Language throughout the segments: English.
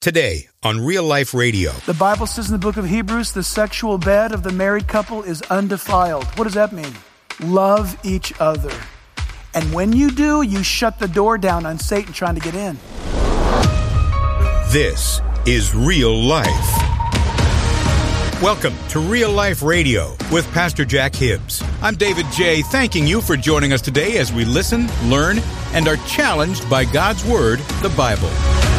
Today on Real Life Radio. The Bible says in the book of Hebrews, the sexual bed of the married couple is undefiled. What does that mean? Love each other. And when you do, you shut the door down on Satan trying to get in. This is Real Life. Welcome to Real Life Radio with Pastor Jack Hibbs. I'm David J., thanking you for joining us today as we listen, learn, and are challenged by God's Word, the Bible.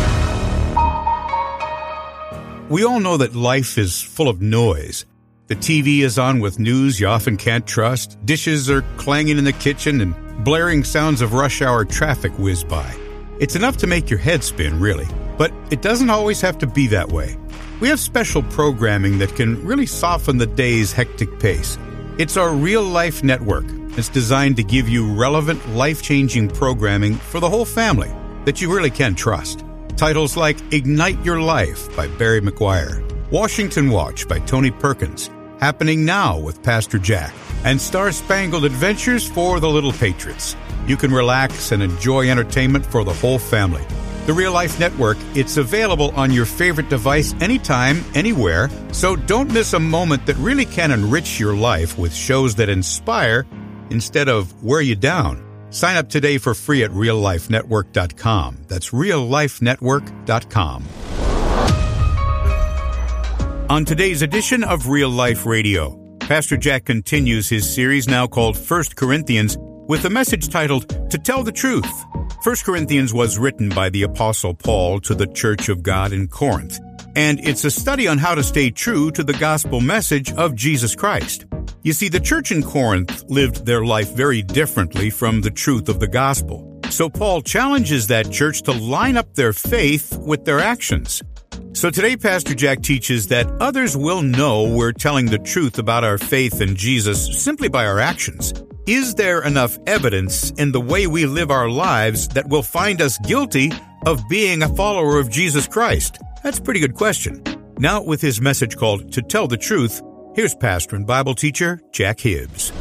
We all know that life is full of noise. The TV is on with news you often can't trust. Dishes are clanging in the kitchen and blaring sounds of rush hour traffic whiz by. It's enough to make your head spin, really. But it doesn't always have to be that way. We have special programming that can really soften the day's hectic pace. It's our Real Life Network. It's designed to give you relevant, life-changing programming for the whole family that you really can trust. Titles like Ignite Your Life by Barry McGuire, Washington Watch by Tony Perkins, Happening Now with Pastor Jack, and Star-Spangled Adventures for the Little Patriots. You can relax and enjoy entertainment for the whole family. The Real Life Network, it's available on your favorite device anytime, anywhere, so don't miss a moment that really can enrich your life with shows that inspire instead of wear you down. Sign up today for free at reallifenetwork.com. That's reallifenetwork.com. On today's edition of Real Life Radio, Pastor Jack continues his series now called 1 Corinthians with a message titled, To Tell the Truth. 1 Corinthians was written by the Apostle Paul to the Church of God in Corinth, and it's a study on how to stay true to the gospel message of Jesus Christ. You see, the church in Corinth lived their life very differently from the truth of the gospel. So Paul challenges that church to line up their faith with their actions. So today, Pastor Jack teaches that others will know we're telling the truth about our faith in Jesus simply by our actions. Is there enough evidence in the way we live our lives that will find us guilty of being a follower of Jesus Christ? That's a pretty good question. Now, with his message called To Tell the Truth, here's pastor and Bible teacher Jack Hibbs.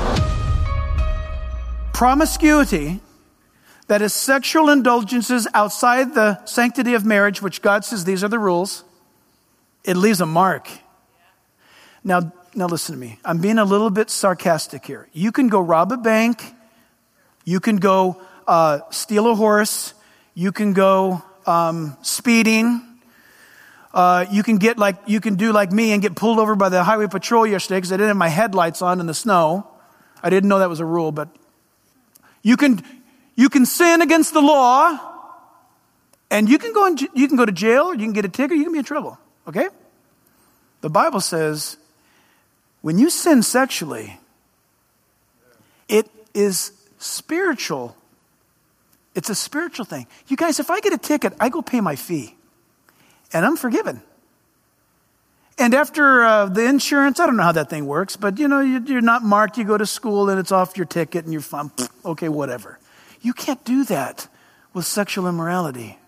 Promiscuity, that is sexual indulgences outside the sanctity of marriage, which God says these are the rules, it leaves a mark. Now listen to me. I'm being a little bit sarcastic here. You can go rob a bank. You can go steal a horse. You can go speeding. You can do like me and get pulled over by the highway patrol yesterday because I didn't have my headlights on in the snow. I didn't know that was a rule, but you can sin against the law, and you can go to jail, or you can get a ticket, or you can be in trouble. Okay? The Bible says when you sin sexually, it is spiritual. It's a spiritual thing. You guys, if I get a ticket, I go pay my fee. And I'm forgiven. And after the insurance, I don't know how that thing works, but you're not marked, you go to school and it's off your ticket and you're fine. Okay, whatever. You can't do that with sexual immorality.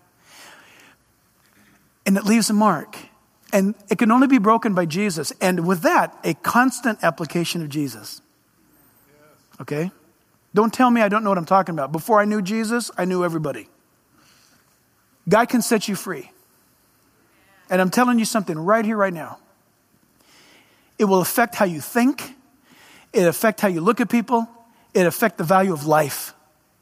And it leaves a mark. And it can only be broken by Jesus. And with that, a constant application of Jesus. Okay? Don't tell me I don't know what I'm talking about. Before I knew Jesus, I knew everybody. God can set you free. And I'm telling you something right here, right now. It will affect how you think. It affect how you look at people. It affect the value of life.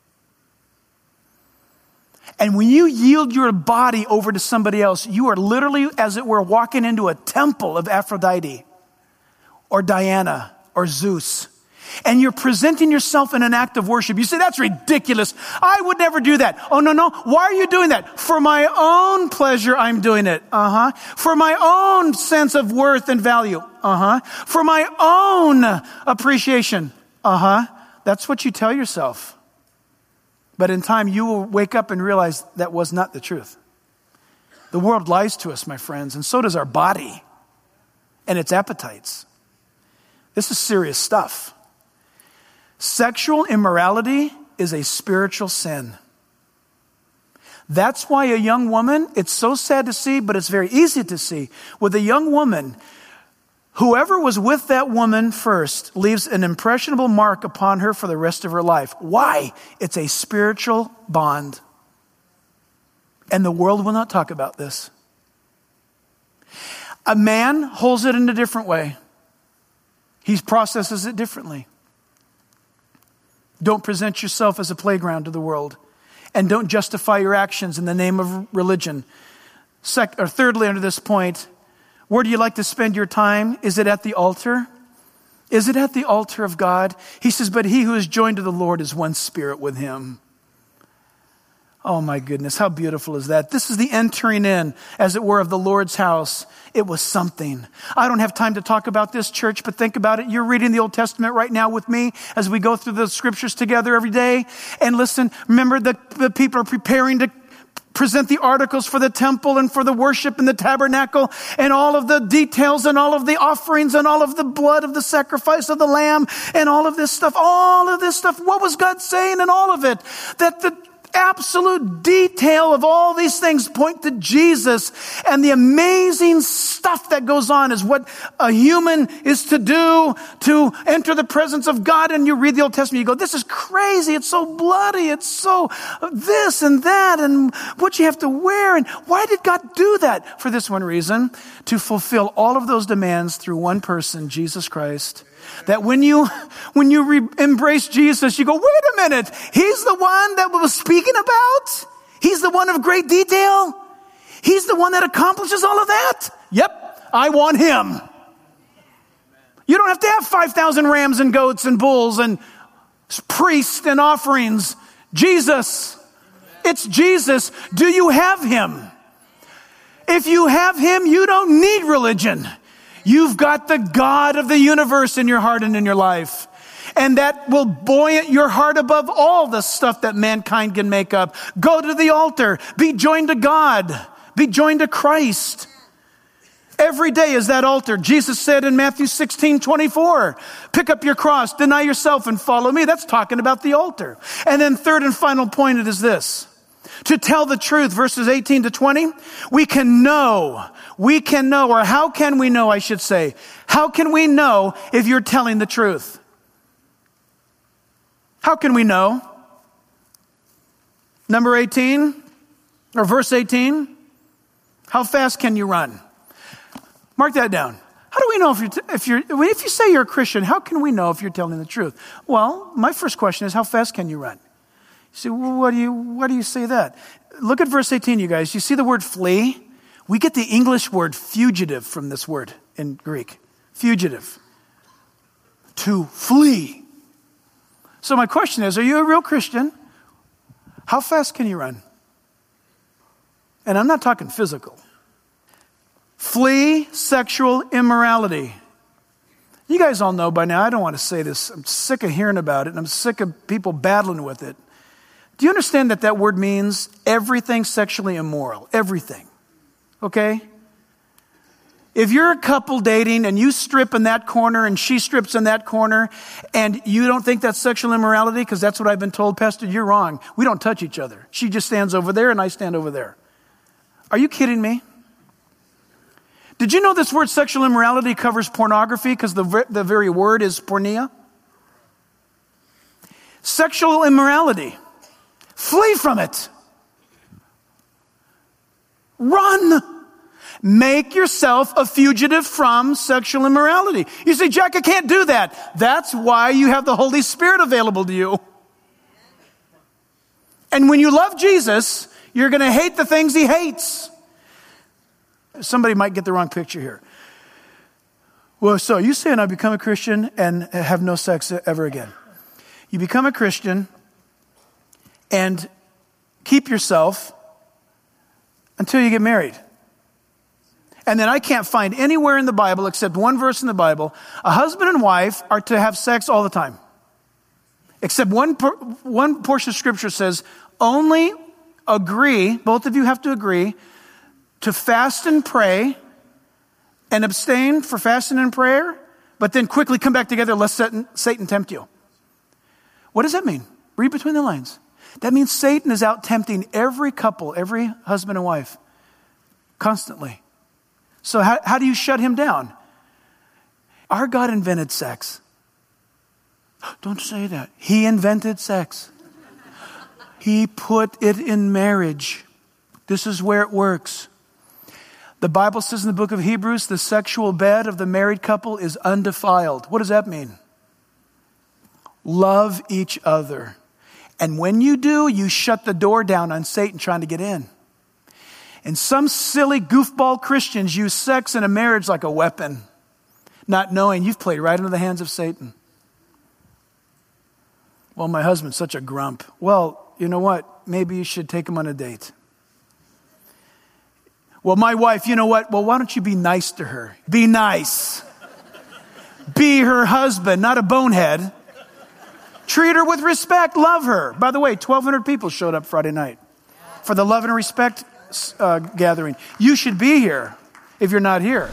And when you yield your body over to somebody else, you are literally, as it were, walking into a temple of Aphrodite or Diana or Zeus. And you're presenting yourself in an act of worship. You say, that's ridiculous. I would never do that. Oh, no. Why are you doing that? For my own pleasure, I'm doing it. For my own sense of worth and value. For my own appreciation. That's what you tell yourself. But in time, you will wake up and realize that was not the truth. The world lies to us, my friends, and so does our body and its appetites. This is serious stuff. Sexual immorality is a spiritual sin. That's why a young woman, it's so sad to see, but it's very easy to see. With a young woman, whoever was with that woman first leaves an impressionable mark upon her for the rest of her life. Why? It's a spiritual bond. And the world will not talk about this. A man holds it in a different way. He processes it differently. Don't present yourself as a playground to the world. And don't justify your actions in the name of religion. Thirdly, under this point, where do you like to spend your time? Is it at the altar? Is it at the altar of God? He says, but he who is joined to the Lord is one spirit with him. Oh my goodness, how beautiful is that? This is the entering in, as it were, of the Lord's house. It was something. I don't have time to talk about this, church, but think about it. You're reading the Old Testament right now with me as we go through the scriptures together every day. And listen, remember the people are preparing to present the articles for the temple and for the worship in the tabernacle and all of the details and all of the offerings and all of the blood of the sacrifice of the lamb and all of this stuff. What was God saying in all of it? That the absolute detail of all these things point to Jesus, and the amazing stuff that goes on is what a human is to do to enter the presence of God. And you read the Old Testament, you go, this is crazy. It's so bloody. It's so this and that and what you have to wear. And why did God do that? For this one reason, to fulfill all of those demands through one person, Jesus Christ. That when you embrace Jesus, you go, wait a minute, he's the one that we was speaking about? He's the one of great detail? He's the one that accomplishes all of that? Yep, I want him. You don't have to have 5,000 rams and goats and bulls and priests and offerings. Jesus. It's Jesus. Do you have him? If you have him, you don't need religion. You've got the God of the universe in your heart and in your life. And that will buoyant your heart above all the stuff that mankind can make up. Go to the altar. Be joined to God. Be joined to Christ. Every day is that altar. Jesus said in Matthew 16:24, pick up your cross, deny yourself, and follow me. That's talking about the altar. And then third and final point, it is this. To tell the truth, verses 18 to 20, we can know, or how can we know, I should say. How can we know if you're telling the truth? How can we know? Number 18, or verse 18, how fast can you run? Mark that down. How do we know if you say you're a Christian, how can we know if you're telling the truth? Well, my first question is, how fast can you run? You say, well, why do you say that? Look at verse 18, you guys. You see the word flee? We get the English word fugitive from this word in Greek. Fugitive. To flee. So my question is, are you a real Christian? How fast can you run? And I'm not talking physical. Flee sexual immorality. You guys all know by now, I don't want to say this. I'm sick of hearing about it, and I'm sick of people battling with it. Do you understand that word means everything sexually immoral? Everything. Okay? If you're a couple dating and you strip in that corner and she strips in that corner and you don't think that's sexual immorality because that's what I've been told, Pastor, you're wrong. We don't touch each other. She just stands over there and I stand over there. Are you kidding me? Did you know this word sexual immorality covers pornography because the very word is porneia? Sexual immorality. Flee from it. Run. Make yourself a fugitive from sexual immorality. You say, Jack, I can't do that. That's why you have the Holy Spirit available to you. And when you love Jesus, you're going to hate the things he hates. Somebody might get the wrong picture here. Well, so you saying I become a Christian and have no sex ever again. You become a Christian and keep yourself until you get married. And then I can't find anywhere in the Bible, except one verse in the Bible, a husband and wife are to have sex all the time. Except one portion of Scripture says, only agree, both of you have to agree, to fast and pray and abstain for fasting and prayer, but then quickly come back together lest Satan tempt you. What does that mean? Read between the lines. That means Satan is out tempting every couple, every husband and wife, constantly. So how do you shut him down? Our God invented sex. Don't say that. He invented sex. He put it in marriage. This is where it works. The Bible says in the book of Hebrews, the sexual bed of the married couple is undefiled. What does that mean? Love each other. And when you do, you shut the door down on Satan trying to get in. And some silly goofball Christians use sex in a marriage like a weapon, not knowing you've played right into the hands of Satan. Well, my husband's such a grump. Well, you know what? Maybe you should take him on a date. Well, my wife, you know what? Well, why don't you be nice to her? Be nice. Be her husband, not a bonehead. Treat her with respect. Love her. By the way, 1,200 people showed up Friday night for the Love and Respect gathering. You should be here if you're not here.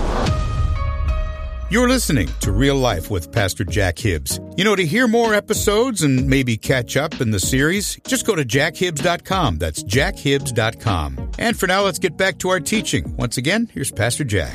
You're listening to Real Life with Pastor Jack Hibbs. You know, to hear more episodes and maybe catch up in the series, just go to jackhibbs.com. That's jackhibbs.com. And for now, let's get back to our teaching. Once again, here's Pastor Jack.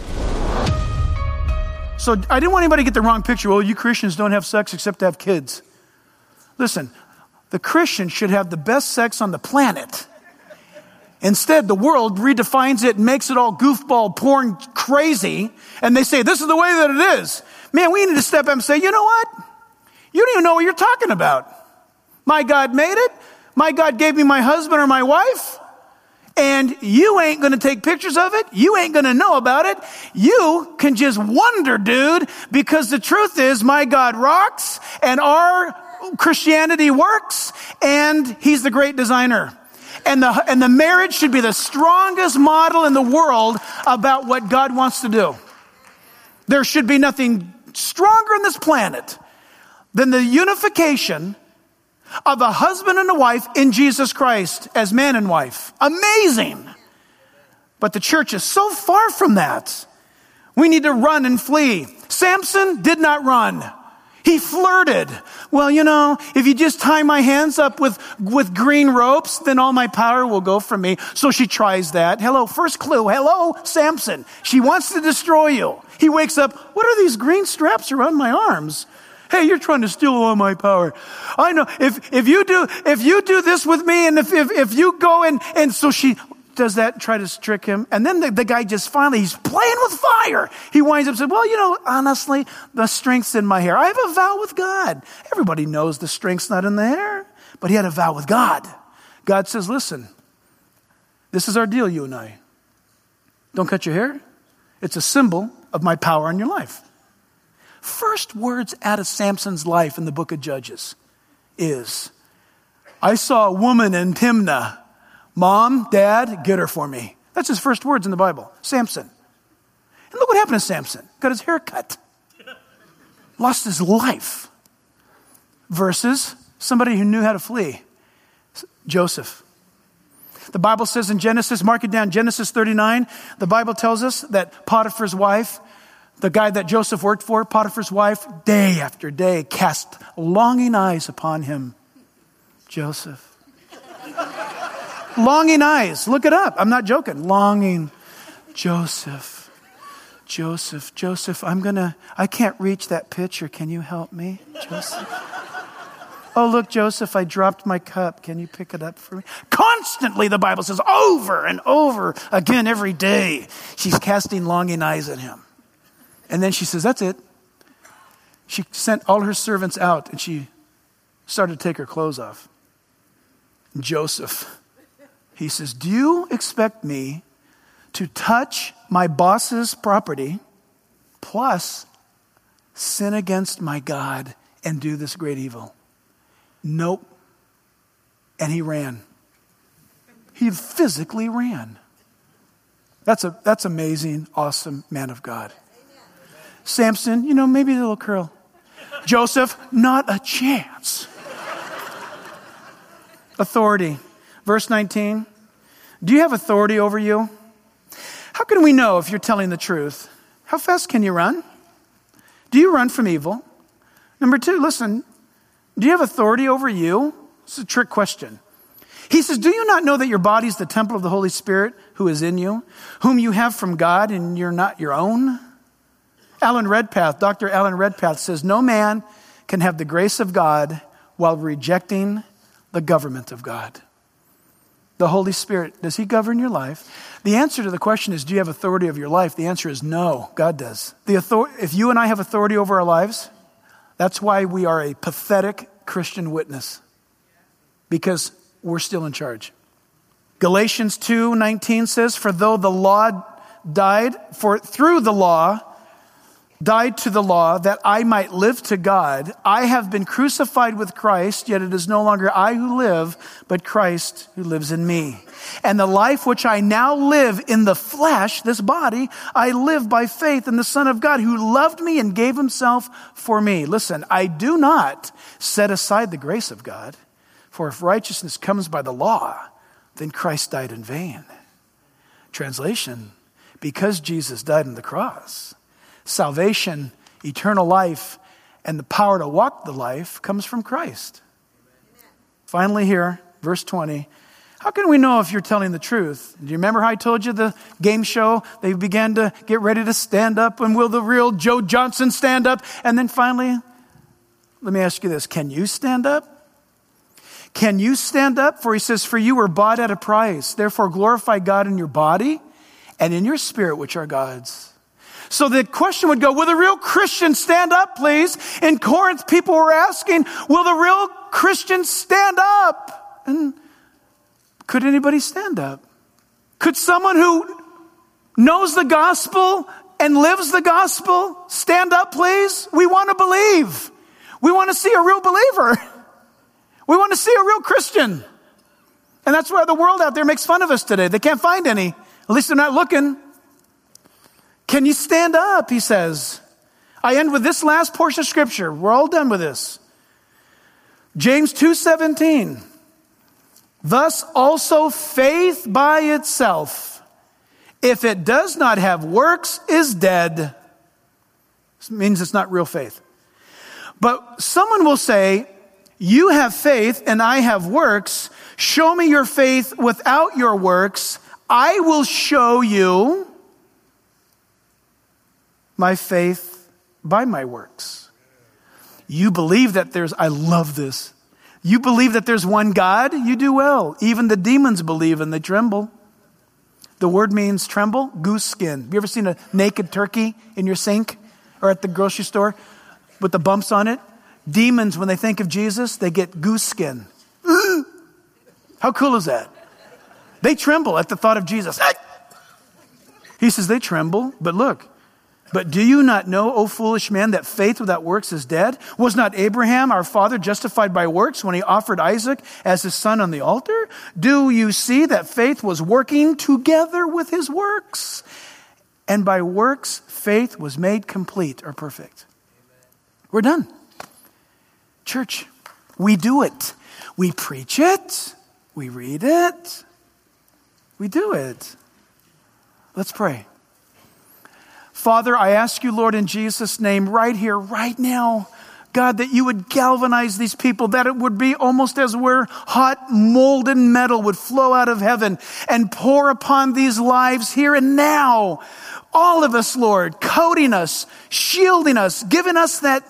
So I didn't want anybody to get the wrong picture. Well, you Christians don't have sex except to have kids. Listen, the Christian should have the best sex on the planet. Instead, the world redefines it and makes it all goofball, porn crazy. And they say, this is the way that it is. Man, we need to step up and say, you know what? You don't even know what you're talking about. My God made it. My God gave me my husband or my wife. And you ain't going to take pictures of it. You ain't going to know about it. You can just wonder, dude, because the truth is my God rocks and our Christianity works and he's the great designer. And the marriage should be the strongest model in the world about what God wants to do. There should be nothing stronger on this planet than the unification of a husband and a wife in Jesus Christ as man and wife. Amazing. But the church is so far from that. We need to run and flee. Samson did not run. He flirted. Well, you know, if you just tie my hands up with green ropes, then all my power will go from me. So she tries that. Hello, first clue. Hello, Samson. She wants to destroy you. He wakes up. What are these green straps around my arms? Hey, you're trying to steal all my power. I know. If you do this with me, and if you go and so she does that, try to trick him. And then the guy just finally, he's playing with fire. He winds up saying, well, you know, honestly, the strength's in my hair. I have a vow with God. Everybody knows the strength's not in the hair, but he had a vow with God. God says, listen, this is our deal, you and I. Don't cut your hair. It's a symbol of my power in your life. First words out of Samson's life in the book of Judges is, I saw a woman in Timnah. Mom, Dad, get her for me. That's his first words in the Bible. Samson. And look what happened to Samson. Got his hair cut. Lost his life. Versus somebody who knew how to flee. Joseph. The Bible says in Genesis, mark it down, Genesis 39, the Bible tells us that Potiphar's wife, the guy that Joseph worked for, Potiphar's wife, day after day cast longing eyes upon him. Joseph. Longing eyes. Look it up. I'm not joking. Longing. Joseph. I can't reach that picture. Can you help me, Joseph? Oh, look, Joseph, I dropped my cup. Can you pick it up for me? Constantly, the Bible says, over and over again every day. She's casting longing eyes at him. And then she says, that's it. She sent all her servants out and she started to take her clothes off. Joseph, he says, do you expect me to touch my boss's property plus sin against my God and do this great evil? Nope. And he ran. He physically ran. That's amazing, awesome man of God. Samson, you know, maybe a little curl. Joseph, not a chance. Authority. Verse 19. Do you have authority over you? How can we know if you're telling the truth? How fast can you run? Do you run from evil? Number 2, listen. Do you have authority over you? It's a trick question. He says, do you not know that your body is the temple of the Holy Spirit who is in you, whom you have from God and you're not your own? Dr. Alan Redpath says, no man can have the grace of God while rejecting the government of God. The Holy Spirit, does he govern your life? The answer to the question is, do you have authority over your life? The answer is no, God does. If you and I have authority over our lives, that's why we are a pathetic Christian witness, because we're still in charge. Galatians 2:19 says, for though the law died, through the law, died to the law that I might live to God, I have been crucified with Christ, yet it is no longer I who live, but Christ who lives in me. And the life which I now live in the flesh, this body, I live by faith in the Son of God who loved me and gave himself for me. Listen, I do not set aside the grace of God, for if righteousness comes by the law, then Christ died in vain. Translation, because Jesus died on the cross, salvation, eternal life, and the power to walk the life comes from Christ. Finally here, verse 20. How can we know if you're telling the truth? Do you remember how I told you the game show? They began to get ready to stand up. And will the real Joe Johnson stand up? And then finally, let me ask you this. Can you stand up? Can you stand up? For he says, for you were bought at a price. Therefore glorify God in your body and in your spirit, which are God's. So the question would go, will the real Christian stand up, please? In Corinth, people were asking, will the real Christian stand up? And could anybody stand up? Could someone who knows the gospel and lives the gospel stand up, please? We want to believe. We want to see a real believer. We want to see a real Christian. And that's why the world out there makes fun of us today. They can't find any. At least they're not looking. Can you stand up, he says. I end with this last portion of scripture. We're all done with this. James 2:17. Thus also faith by itself, if it does not have works, is dead. This means it's not real faith. But someone will say, you have faith and I have works. Show me your faith without your works. I will show you my faith by my works. You believe that I love this. You believe that there's one God? You do well. Even the demons believe and they tremble. The word means tremble, goose skin. Have you ever seen a naked turkey in your sink or at the grocery store with the bumps on it? Demons, when they think of Jesus, they get goose skin. How cool is that? They tremble at the thought of Jesus. He says they tremble, but look. But do you not know, O foolish man, that faith without works is dead? Was not Abraham, our father, justified by works when he offered Isaac as his son on the altar? Do you see that faith was working together with his works? And by works, faith was made complete or perfect. We're done. Church, we do it. We preach it. We read it. We do it. Let's pray. Father, I ask you, Lord, in Jesus' name, right here, right now, God, that you would galvanize these people, that it would be almost as where hot molten metal would flow out of heaven and pour upon these lives here and now. All of us, Lord, coating us, shielding us, giving us that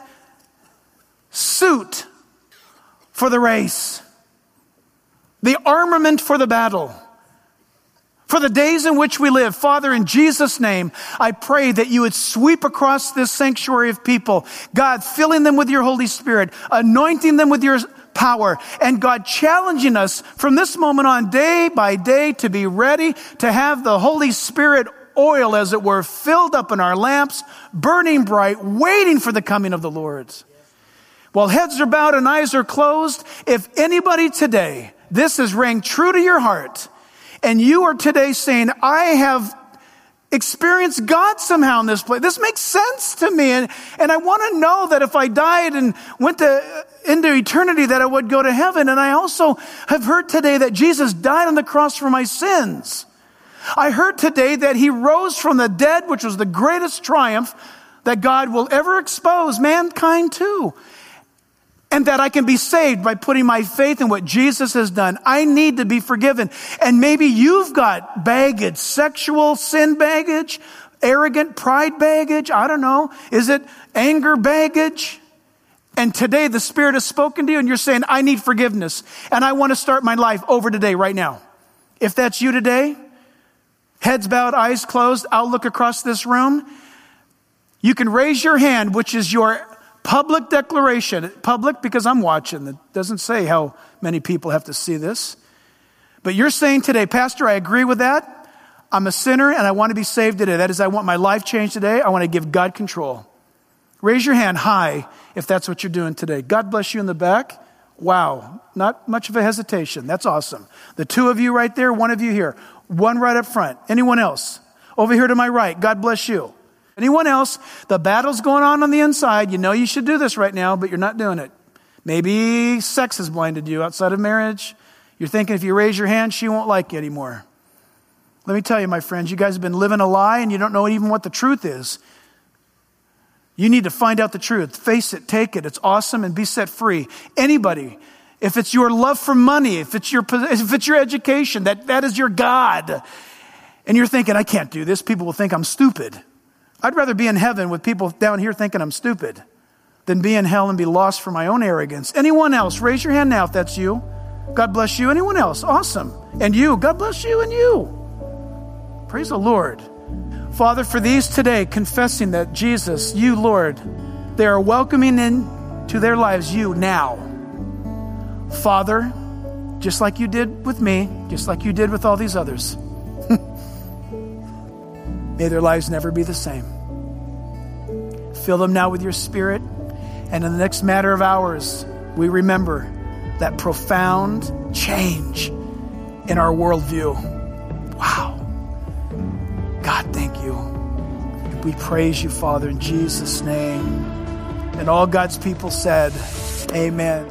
suit for the race, the armament for the battle, for the days in which we live. Father, in Jesus' name, I pray that you would sweep across this sanctuary of people. God, filling them with your Holy Spirit, anointing them with your power, and God, challenging us from this moment on, day by day, to be ready to have the Holy Spirit oil, as it were, filled up in our lamps, burning bright, waiting for the coming of the Lord. While heads are bowed and eyes are closed, if anybody today, this has rang true to your heart, and you are today saying, I have experienced God somehow in this place. This makes sense to me. And I want to know that if I died and went into eternity, that I would go to heaven. And I also have heard today that Jesus died on the cross for my sins. I heard today that he rose from the dead, which was the greatest triumph that God will ever expose mankind to. And that I can be saved by putting my faith in what Jesus has done. I need to be forgiven. And maybe you've got baggage, sexual sin baggage, arrogant pride baggage. I don't know. Is it anger baggage? And today the Spirit has spoken to you and you're saying, I need forgiveness. And I want to start my life over today, right now. If that's you today, heads bowed, eyes closed, I'll look across this room. You can raise your hand, which is your public declaration. Public because I'm watching. It doesn't say how many people have to see this. But you're saying today, Pastor, I agree with that. I'm a sinner and I want to be saved today. That is, I want my life changed today. I want to give God control. Raise your hand high if that's what you're doing today. God bless you in the back. Wow, not much of a hesitation. That's awesome. The two of you right there, one of you here, one right up front. Anyone else? Over here to my right, God bless you. Anyone else? The battle's going on the inside. You know you should do this right now, but you're not doing it. Maybe sex has blinded you outside of marriage. You're thinking if you raise your hand, she won't like you anymore. Let me tell you, my friends, you guys have been living a lie and you don't know even what the truth is. You need to find out the truth. Face it, take it. It's awesome and be set free. Anybody, if it's your love for money, if it's your education, that is your God. And you're thinking, I can't do this. People will think I'm stupid. I'd rather be in heaven with people down here thinking I'm stupid than be in hell and be lost for my own arrogance. Anyone else? Raise your hand now if that's you. God bless you. Anyone else? Awesome. And you. God bless you and you. Praise the Lord. Father, for these today, confessing that Jesus, you, Lord, they are welcoming into their lives you now. Father, just like you did with me, just like you did with all these others, may their lives never be the same. Fill them now with your Spirit, and in the next matter of hours, we remember that profound change in our worldview. Wow. God, thank you. We praise you, Father, in Jesus' name. And all God's people said, amen.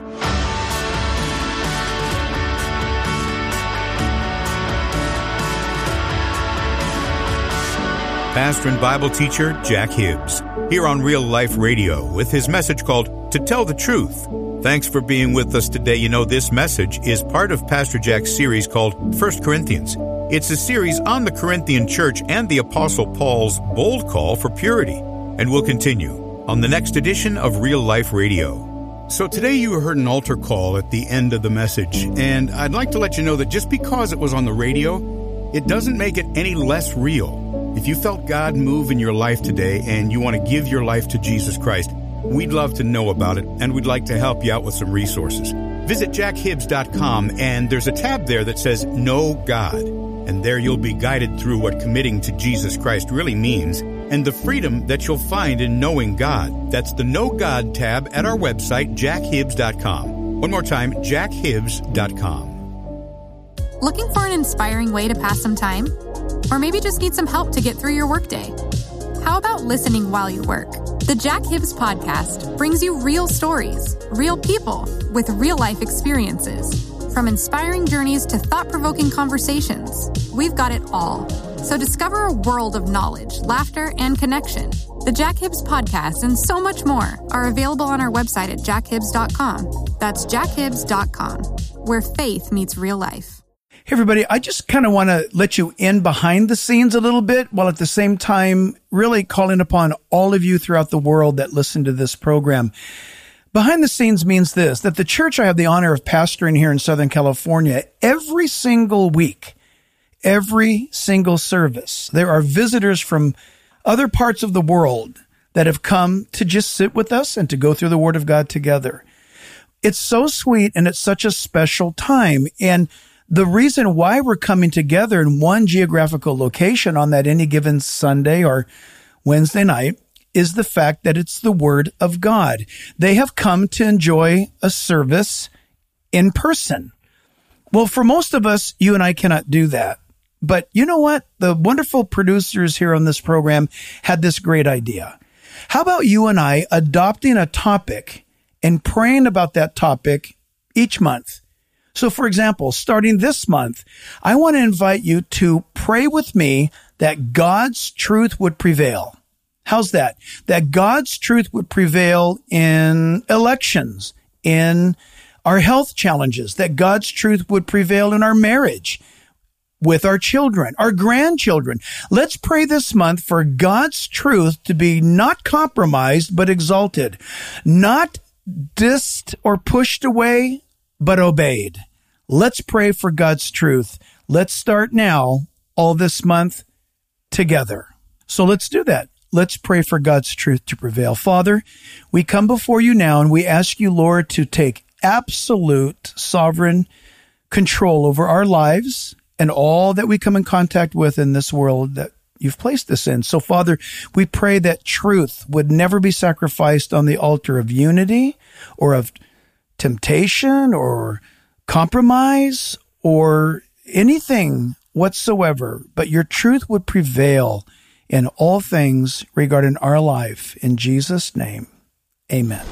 Pastor and Bible teacher Jack Hibbs, here on Real Life Radio with his message called To Tell the Truth. Thanks for being with us today. You know, this message is part of Pastor Jack's series called 1 Corinthians. It's a series on the Corinthian church and the Apostle Paul's bold call for purity. And we'll continue on the next edition of Real Life Radio. So today you heard an altar call at the end of the message, and I'd like to let you know that just because it was on the radio, it doesn't make it any less real. If you felt God move in your life today and you want to give your life to Jesus Christ, we'd love to know about it, and we'd like to help you out with some resources. Visit jackhibbs.com, and there's a tab there that says Know God. And there you'll be guided through what committing to Jesus Christ really means and the freedom that you'll find in knowing God. That's the Know God tab at our website, jackhibbs.com. One more time, jackhibbs.com. Looking for an inspiring way to pass some time? Or maybe just need some help to get through your workday? How about listening while you work? The Jack Hibbs Podcast brings you real stories, real people with real-life experiences. From inspiring journeys to thought-provoking conversations, we've got it all. So discover a world of knowledge, laughter, and connection. The Jack Hibbs Podcast and so much more are available on our website at jackhibbs.com. That's jackhibbs.com, where faith meets real life. Hey, everybody, I just kind of want to let you in behind the scenes a little bit, while at the same time really calling upon all of you throughout the world that listen to this program. Behind the scenes means this, that the church I have the honor of pastoring here in Southern California, every single week, every single service, there are visitors from other parts of the world that have come to just sit with us and to go through the Word of God together. It's so sweet and it's such a special time. And the reason why we're coming together in one geographical location on that any given Sunday or Wednesday night is the fact that it's the Word of God. They have come to enjoy a service in person. Well, for most of us, you and I cannot do that. But you know what? The wonderful producers here on this program had this great idea. How about you and I adopting a topic and praying about that topic each month? So, for example, starting this month, I want to invite you to pray with me that God's truth would prevail. How's that? That God's truth would prevail in elections, in our health challenges, that God's truth would prevail in our marriage, with our children, our grandchildren. Let's pray this month for God's truth to be not compromised, but exalted, not dissed or pushed away, but obeyed. Let's pray for God's truth. Let's start now, all this month, together. So let's do that. Let's pray for God's truth to prevail. Father, we come before you now and we ask you, Lord, to take absolute sovereign control over our lives and all that we come in contact with in this world that you've placed us in. So, Father, we pray that truth would never be sacrificed on the altar of unity or of temptation or compromise or anything whatsoever, but your truth would prevail in all things regarding our life. In Jesus' name, amen.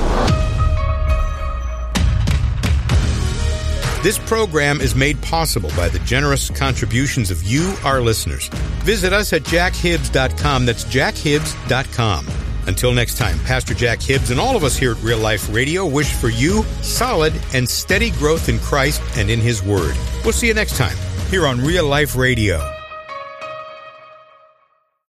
This program is made possible by the generous contributions of you, our listeners. Visit us at jackhibbs.com. That's jackhibbs.com. Until next time, Pastor Jack Hibbs and all of us here at Real Life Radio wish for you solid and steady growth in Christ and in His Word. We'll see you next time here on Real Life Radio.